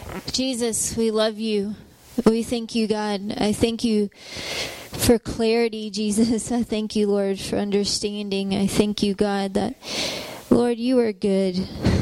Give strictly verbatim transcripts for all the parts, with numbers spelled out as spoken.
Jesus, we love you. We thank you, God. I thank you for clarity, Jesus. I thank you, Lord, for understanding. I thank you, God, that, Lord, you are good.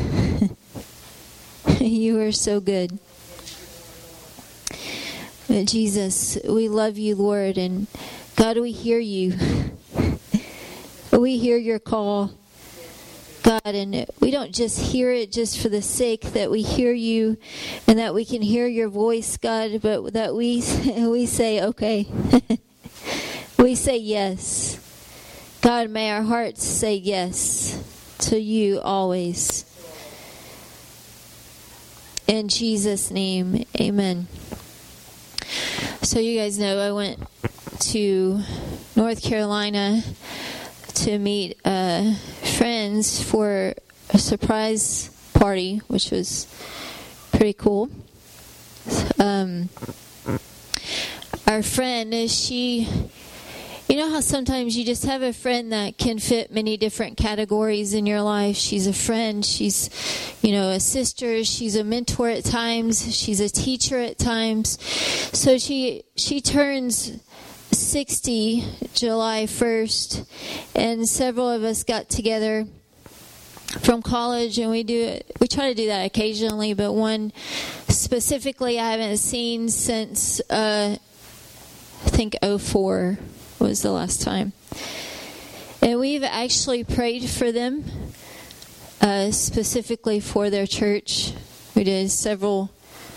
You are so good. Jesus, we love you, Lord, and God, we hear you. We hear your call, God, and we don't just hear it just for the sake that we hear you and that we can hear your voice, God, but that we we say, okay. We say yes. God, may our hearts say yes to you always. In Jesus' name, amen. So you guys know I went to North Carolina to meet uh, friends for a surprise party, which was pretty cool. Um, our friend, she, you know how sometimes you just have a friend that can fit many different categories in your life. She's a friend, she's, you know, a sister, she's a mentor at times, she's a teacher at times. So she she turns sixty July first, and several of us got together from college, and we do we try to do that occasionally, but one specifically I haven't seen since uh, I think oh four was the last time. And we've actually prayed for them, uh, specifically for their church. We did several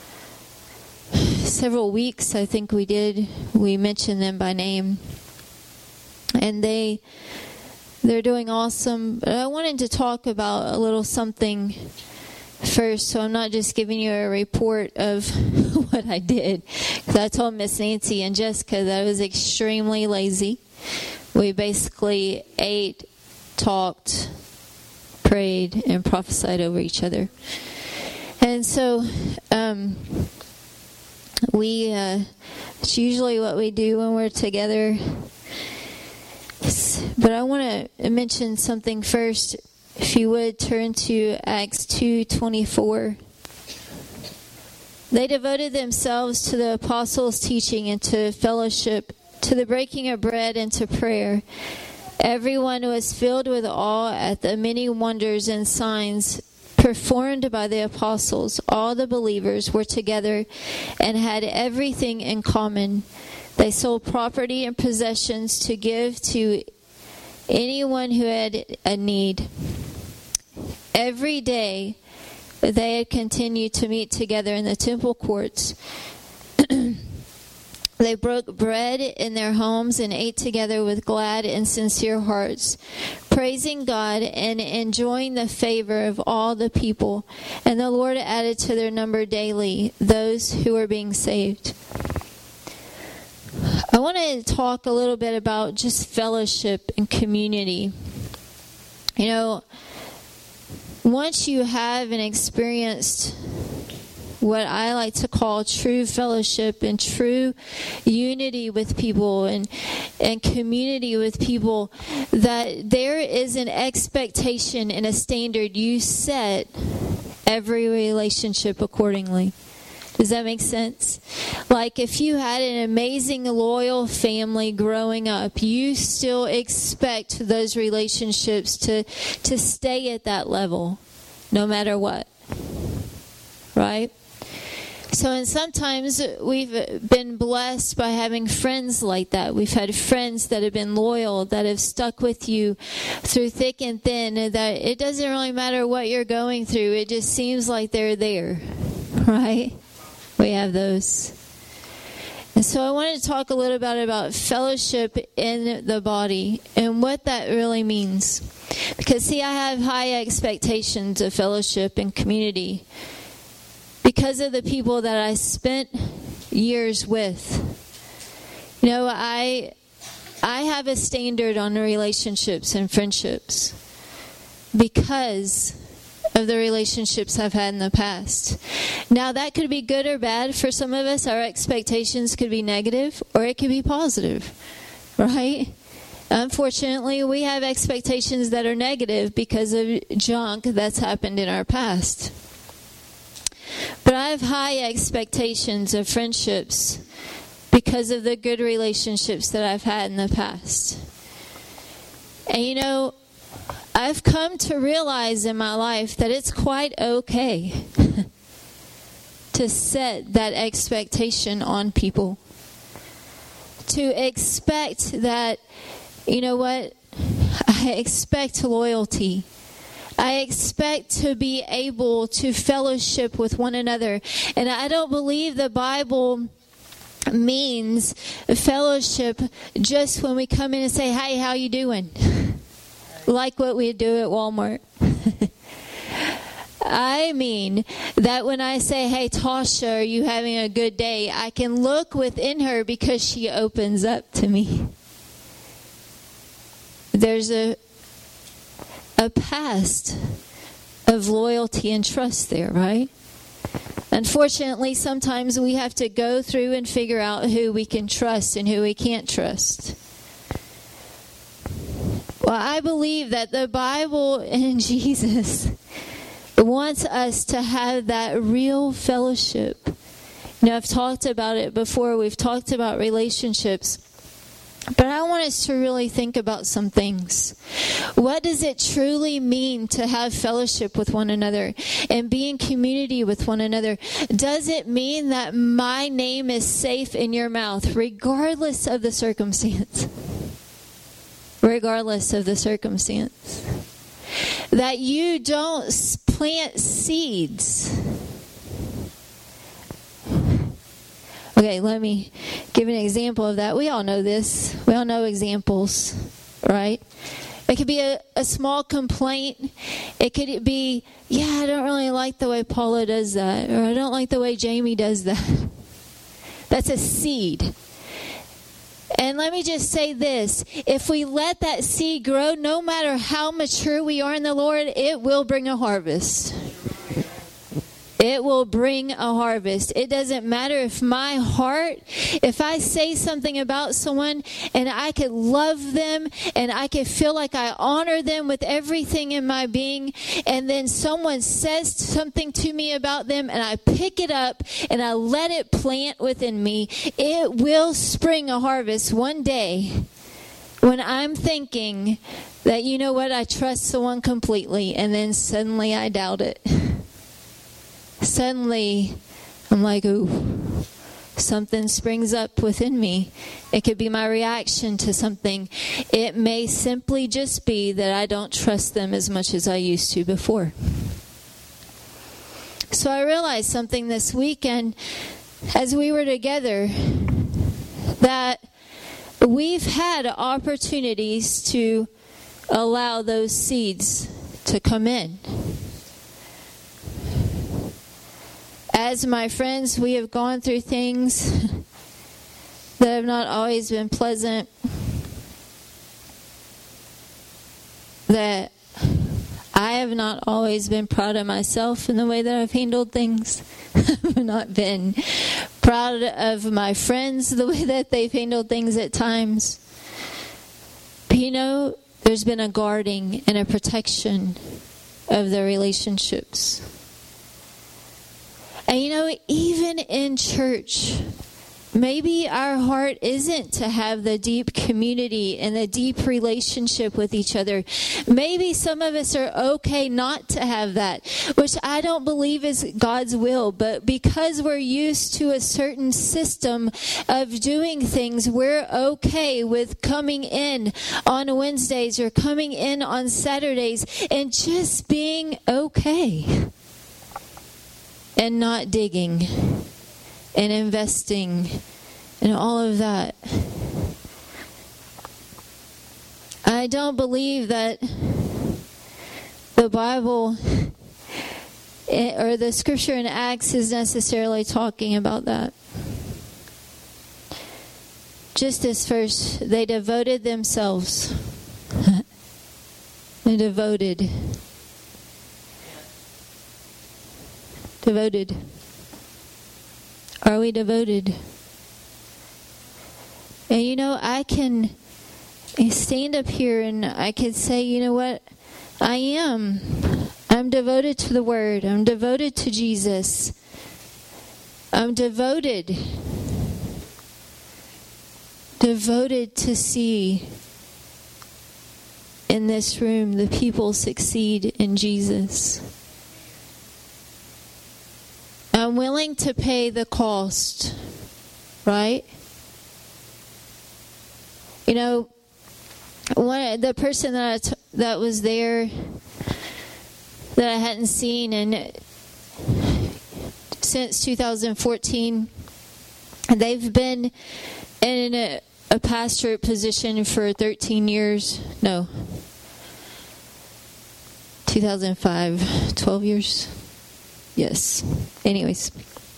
several weeks, I think we did. We mentioned them by name. And they, they're doing awesome. But I wanted to talk about a little something first, so I'm not just giving you a report of what I did. Because I told Miss Nancy and Jessica that I was extremely lazy. We basically ate, talked, prayed, and prophesied over each other. And so, um... We, uh, it's usually what we do when we're together. But I want to mention something first. If you would, turn to Acts two twenty-four. They devoted themselves to the apostles' teaching and to fellowship, to the breaking of bread and to prayer. Everyone was filled with awe at the many wonders and signs performed by the apostles. All the believers were together and had everything in common. They sold property and possessions to give to anyone who had a need. Every day they had continued to meet together in the temple courts. They broke bread in their homes and ate together with glad and sincere hearts, praising God and enjoying the favor of all the people. And the Lord added to their number daily those who were being saved. I want to talk a little bit about just fellowship and community. You know, once you have and experienced what I like to call true fellowship and true unity with people and and community with people, that there is an expectation and a standard. You set every relationship accordingly. Does that make sense? Like if you had an amazing, loyal family growing up, you still expect those relationships to, to stay at that level, no matter what. Right? So, and sometimes we've been blessed by having friends like that. We've had friends that have been loyal, that have stuck with you through thick and thin, and that it doesn't really matter what you're going through. It just seems like they're there, right? We have those. And so I wanted to talk a little bit about fellowship in the body and what that really means. Because, see, I have high expectations of fellowship and community because of the people that I spent years with. You know, I I have a standard on relationships and friendships because of the relationships I've had in the past. Now, that could be good or bad. For some of us, our expectations could be negative or it could be positive, right? Unfortunately, we have expectations that are negative because of junk that's happened in our past. But I have high expectations of friendships because of the good relationships that I've had in the past. And you know, I've come to realize in my life that it's quite okay to set that expectation on people. To expect that, you know what, I expect loyalty. I expect to be able to fellowship with one another. And I don't believe the Bible means fellowship just when we come in and say, "Hey, how you doing?" Like what we do at Walmart. I mean that when I say, "Hey, Tasha, are you having a good day?" I can look within her because she opens up to me. There's a a past of loyalty and trust there, right? Unfortunately, sometimes we have to go through and figure out who we can trust and who we can't trust. Well, I believe that the Bible and Jesus wants us to have that real fellowship. You know, I've talked about it before. We've talked about relationships. But I want us to really think about some things. What does it truly mean to have fellowship with one another and be in community with one another? Does it mean that my name is safe in your mouth regardless of the circumstance? Regardless of the circumstance. That you don't plant seeds. Okay, let me give an example of that. We all know this. We all know examples, right? It could be a, a small complaint. It could be, yeah, I don't really like the way Paula does that, or I don't like the way Jamie does that. That's a seed. And let me just say this. If we let that seed grow, no matter how mature we are in the Lord, it will bring a harvest. It will bring a harvest. It doesn't matter if my heart, if I say something about someone and I could love them and I could feel like I honor them with everything in my being, and then someone says something to me about them and I pick it up and I let it plant within me, it will spring a harvest one day when I'm thinking that, you know what, I trust someone completely, and then suddenly I doubt it. Suddenly, I'm like, ooh, something springs up within me. It could be my reaction to something. It may simply just be that I don't trust them as much as I used to before. So I realized something this weekend as we were together, that we've had opportunities to allow those seeds to come in. As my friends, we have gone through things that have not always been pleasant, that I have not always been proud of myself in the way that I've handled things. I've not been proud of my friends the way that they've handled things at times. But you know, there's been a guarding and a protection of the relationships. And you know, even in church, maybe our heart isn't to have the deep community and the deep relationship with each other. Maybe some of us are okay not to have that, which I don't believe is God's will. But because we're used to a certain system of doing things, we're okay with coming in on Wednesdays or coming in on Saturdays and just being okay. And not digging and investing and all of that. I don't believe that the Bible or the scripture in Acts is necessarily talking about that. Just as first, they devoted themselves. They devoted. Devoted. Are we devoted? And you know, I can stand up here and I can say, you know what? I am. I'm devoted to the Word. I'm devoted to Jesus. I'm devoted. Devoted to see in this room the people succeed in Jesus. I'm willing to pay the cost, right? You know, one the person that I t- that was there that I hadn't seen in since two thousand fourteen, they've been in a, a pastorate position for thirteen years. No, two thousand five, twelve years. Yes. Anyways,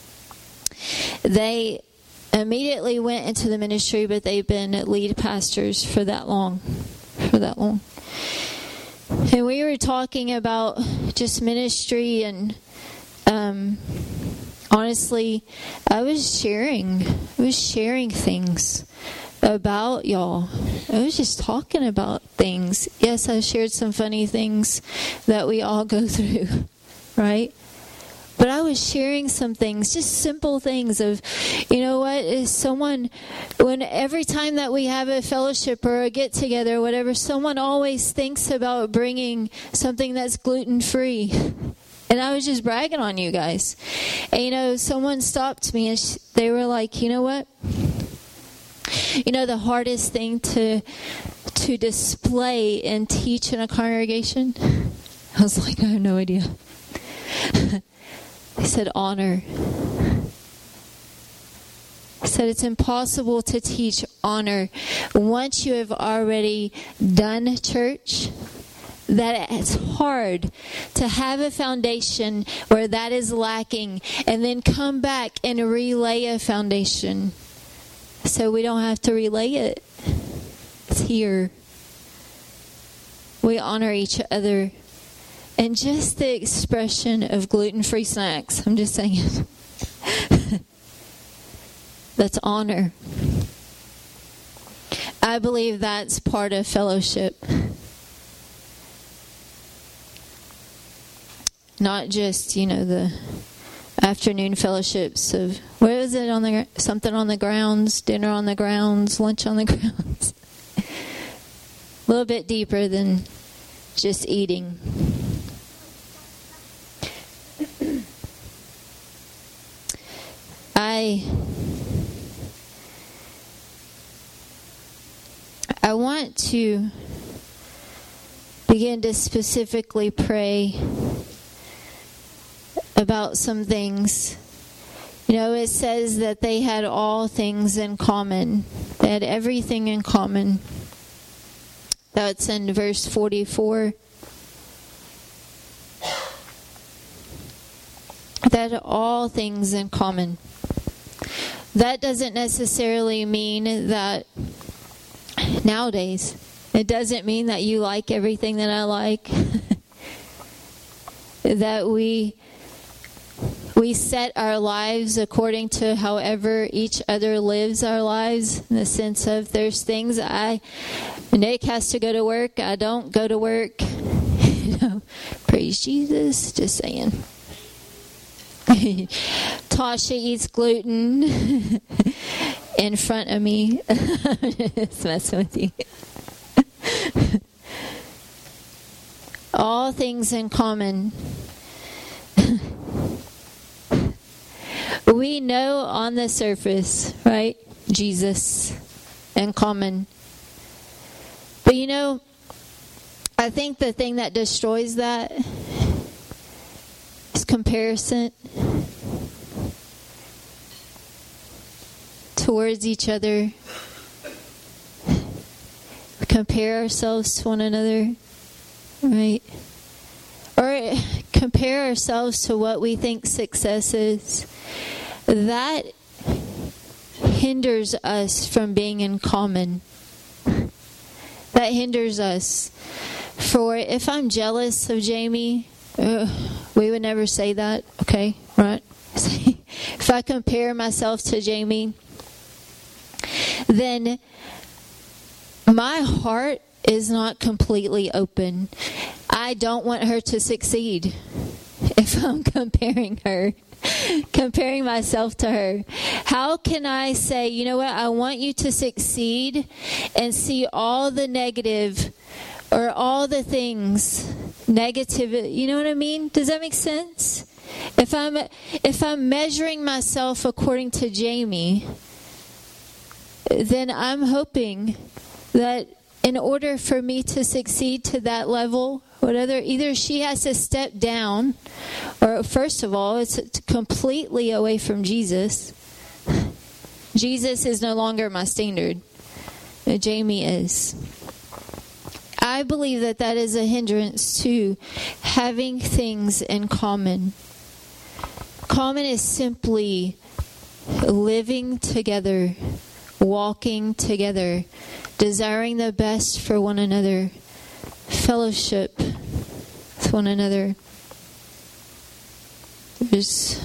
they immediately went into the ministry, but they've been lead pastors for that long. For that long. And we were talking about just ministry, and um, honestly, I was sharing, I was sharing things about y'all. I was just talking about things. Yes, I shared some funny things that we all go through, right? But I was sharing some things, just simple things of, you know what, is someone, when every time that we have a fellowship or a get together or whatever, someone always thinks about bringing something that's gluten-free. And I was just bragging on you guys. And, you know, someone stopped me and sh- they were like, you know what? You know, the hardest thing to to display and teach in a congregation? I was like, I have no idea. They said honor. He said it's impossible to teach honor once you have already done church. That it's hard to have a foundation where that is lacking and then come back and relay a foundation. So we don't have to relay it. It's here. We honor each other. And just the expression of gluten-free snacks, I'm just saying, that's honor. I believe that's part of fellowship. Not just, you know, the afternoon fellowships of, what was it on the, something on the grounds, dinner on the grounds, lunch on the grounds. A little bit deeper than just eating. I I want to begin to specifically pray about some things. You know, it says that they had all things in common. They had everything in common. That's in verse forty-four. They had all things in common. That doesn't necessarily mean that nowadays, it doesn't mean that you like everything that I like. That we we set our lives according to however each other lives our lives, in the sense of there's things I Nick has to go to work, I don't go to work. You know, praise Jesus, just saying. Tasha eats gluten in front of me. Just messing with you. All things in common. We know on the surface, right? Jesus in common. But you know, I think the thing that destroys that is comparison towards each other. We compare ourselves to one another, right? Or compare ourselves to what we think success is. That hinders us from being in common. That hinders us. For if I'm jealous of Jamie, uh, we would never say that, okay? Right? If I compare myself to Jamie, then my heart is not completely open. I don't want her to succeed if I'm comparing her. comparing myself to her. How can I say, you know what, I want you to succeed and see all the negative or all the things negative, you know what I mean? Does that make sense? If I'm if I'm measuring myself according to Jamie, then I'm hoping that in order for me to succeed to that level, whatever, either she has to step down, or first of all, it's completely away from Jesus. Jesus is no longer my standard. Jamie is. I believe that that is a hindrance to having things in common. Common is simply living together, walking together, desiring the best for one another, fellowship with one another. There's,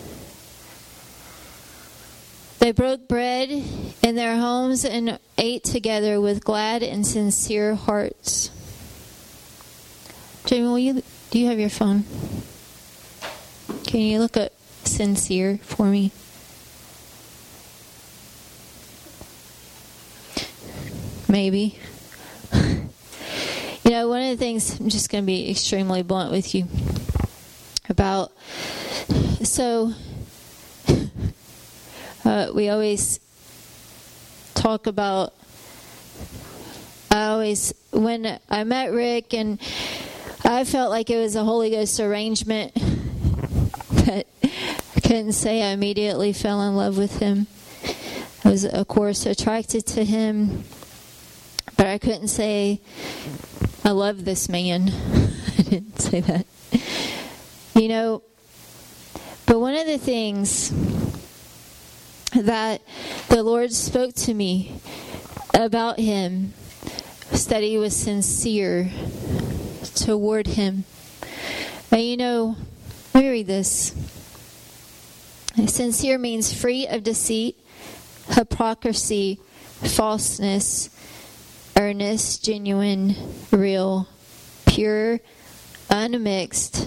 they broke bread in their homes and ate together with glad and sincere hearts. Jamie, will you, do you have your phone? Can you look up sincere for me? Maybe. You know, one of the things, I'm just going to be extremely blunt with you about, so uh, we always talk about, I always, when I met Rick and I felt like it was a Holy Ghost arrangement, but I couldn't say I immediately fell in love with him. I was, of course, attracted to him, but I couldn't say I love this man. I didn't say that. You know, but one of the things that the Lord spoke to me about him was that he was sincere toward him. And you know, let me read this. Sincere means free of deceit, hypocrisy, falseness, earnest, genuine, real, pure, unmixed.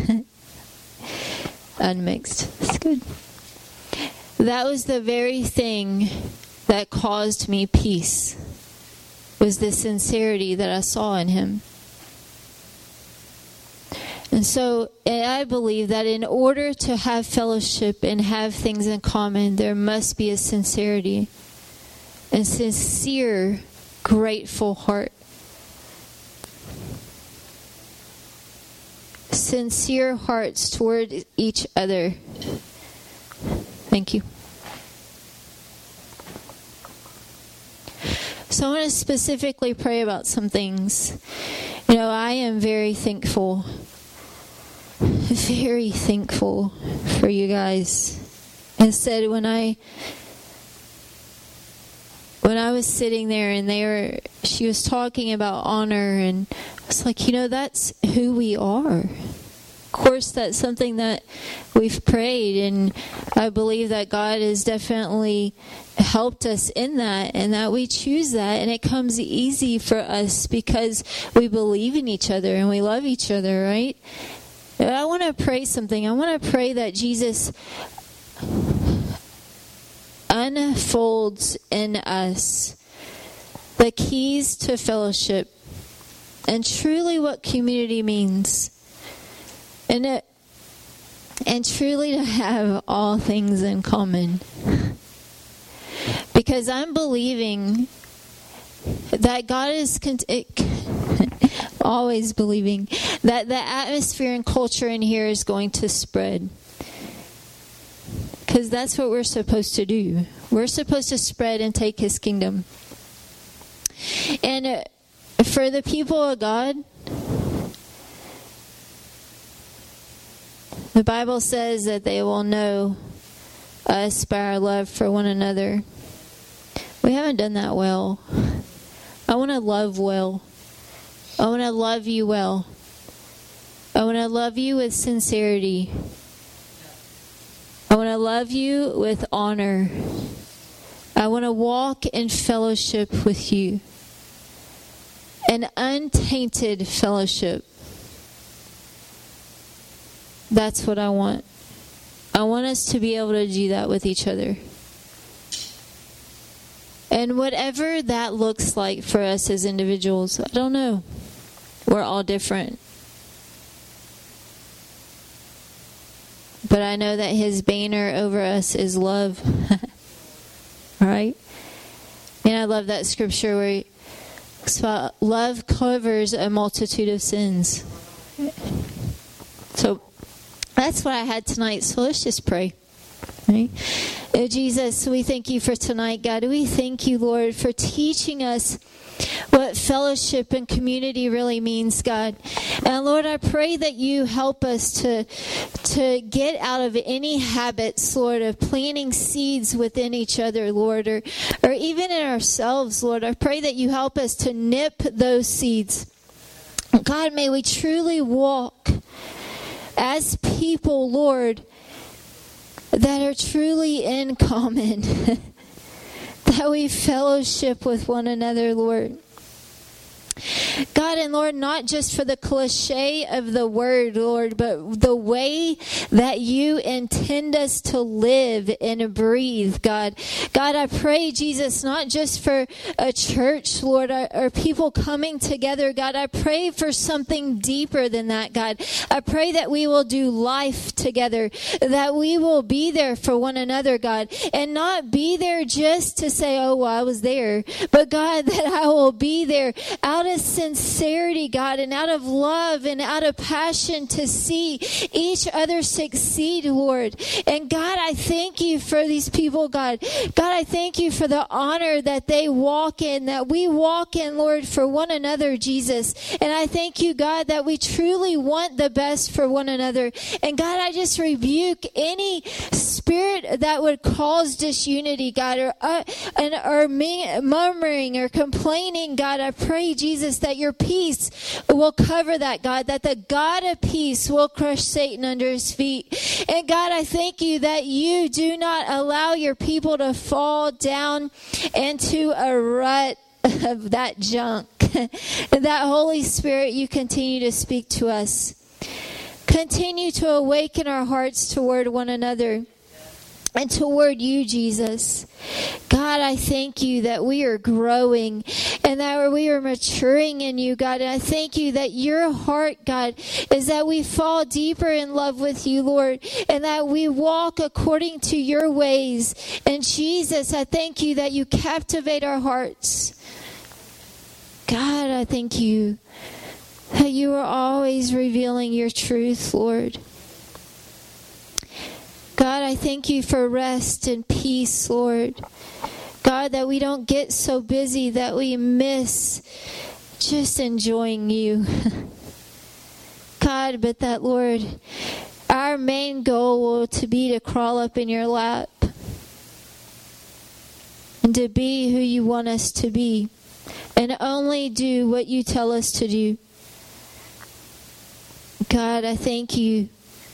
Unmixed. That's good. That was the very thing that caused me peace, was the sincerity that I saw in him. And so I believe that in order to have fellowship and have things in common, there must be a sincerity, a sincere, grateful heart. Sincere hearts toward each other. Thank you. So I want to specifically pray about some things. You know, I am very thankful, very thankful for you guys. Instead, when I when I was sitting there and they were, she was talking about honor, and I was like, you know, that's who we are. Of course, that's something that we've prayed, and I believe that God has definitely helped us in that, and that we choose that, and it comes easy for us because we believe in each other and we love each other, right? I want to pray something. I want to pray that Jesus unfolds in us the keys to fellowship and truly what community means, and it, and truly to have all things in common. Because I'm believing that God is con- it, always believing that the atmosphere and culture in here is going to spread. Because that's what we're supposed to do. We're supposed to spread and take His kingdom. And for the people of God, the Bible says that they will know us by our love for one another. We haven't done that well. I want to love well. I want to love you well. I want to love you with sincerity. I want to love you with honor. I want to walk in fellowship with you. An untainted fellowship. That's what I want. I want us to be able to do that with each other. And whatever that looks like for us as individuals, I don't know. We're all different. But I know that His banner over us is love. Right? And I love that scripture where He talks about love covers a multitude of sins. So that's what I had tonight. So let's just pray. Right? Oh, Jesus, we thank You for tonight, God. We thank You, Lord, for teaching us what fellowship and community really means, God. And Lord, I pray that You help us to, to get out of any habits, Lord, of planting seeds within each other, Lord, or, or even in ourselves, Lord. I pray that You help us to nip those seeds. God, may we truly walk as people, Lord, that are truly in common. That we fellowship with one another, Lord. God and Lord, not just for the cliche of the word, Lord, but the way that You intend us to live and breathe, God. God, I pray, Jesus, not just for a church, Lord, or, or people coming together, God. I pray for something deeper than that, God. I pray that we will do life together, that we will be there for one another, God, and not be there just to say, oh, well, I was there, but God, that I will be there out of sincerity, God, and out of love and out of passion to see each other succeed, Lord. And God, I thank You for these people, God. God, I thank You for the honor that they walk in, that we walk in, Lord, for one another, Jesus. And I thank You, God, that we truly want the best for one another. And God, I just rebuke any spirit that would cause disunity, God, or uh, and or me, murmuring or complaining, God. I pray, Jesus, that Your peace will cover that, God, that the God of peace will crush Satan under His feet. And God, I thank You that You do not allow Your people to fall down into a rut of that junk. That Holy Spirit, You continue to speak to us. Continue to awaken our hearts toward one another and toward You, Jesus. God, I thank You that we are growing and that we are maturing in You, God. And I thank You that Your heart, God, is that we fall deeper in love with You, Lord, and that we walk according to Your ways. And Jesus, I thank You that You captivate our hearts. God, I thank You that You are always revealing Your truth, Lord. God, I thank You for rest and peace, Lord. God, that we don't get so busy that we miss just enjoying You. God, but that, Lord, our main goal will to be to crawl up in Your lap and to be who You want us to be and only do what You tell us to do. God, I thank You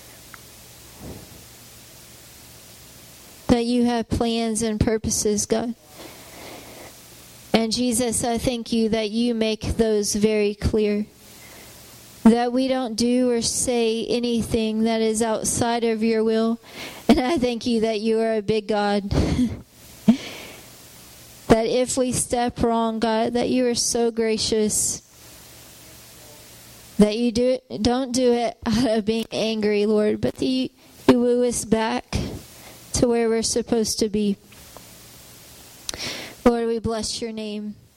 that You have plans and purposes, God. And Jesus, I thank You that You make those very clear. That we don't do or say anything that is outside of Your will. And I thank You that You are a big God. That if we step wrong, God, that You are so gracious. That You do it, don't do it out of being angry, Lord, but that You, you woo us back to where we're supposed to be. Lord, we bless Your name.